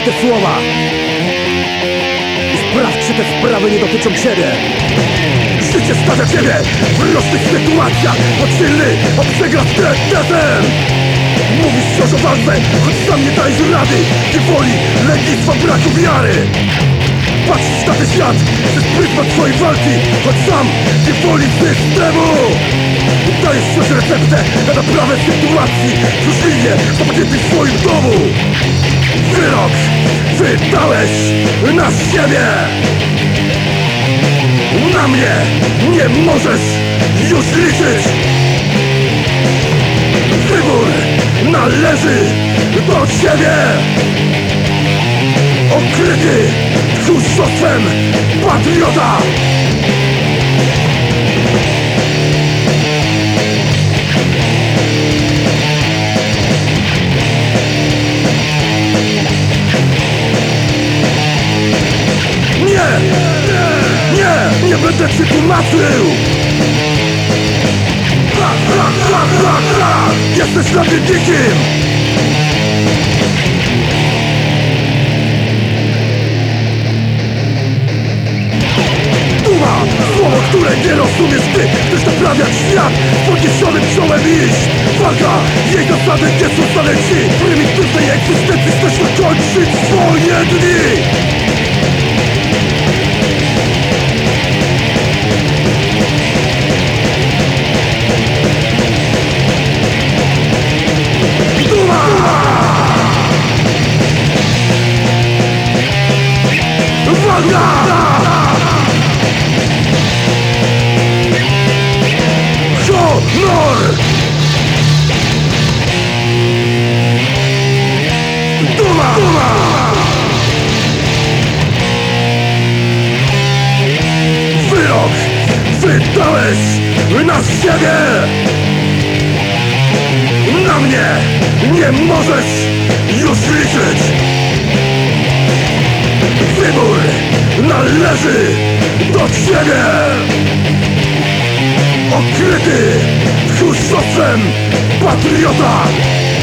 te słowa i sprawdź, czy te sprawy nie dotyczą ciebie. Życie stawia ciebie w różnych sytuacjach. Choć silny, a przegrasz trendem. Mówisz wciąż o walce, choć sam nie dajesz rady. Nie woli, lenistwa, braku wiary. Patrzysz na ten świat przez pryzmat swojej walki, choć sam nie woli systemu. Dajesz wciąż receptę na naprawę sytuacji. Złośliwie zamknięty w swoim domu. Wyrok wydałeś na siebie. Na mnie nie możesz już liczyć. Wybór należy do ciebie. Okryty tchórzostwem patriota. Nie będę ci tłumaczył. Jesteś dla mnie nikim. Duma, słowo, które nie rozumiesz ty. Chcesz naprawiać świat, z podniesionym czołem iść. Walka, jej zasady nie są znane ci. W prymitywnej egzystencji chcesz dokończyć swoje dni. Honor! Duma! Wyrok wydałeś na siebie! Na mnie nie możesz już liczyć! Wybór należy do ciebie! Okryty tchórzostwem patriota!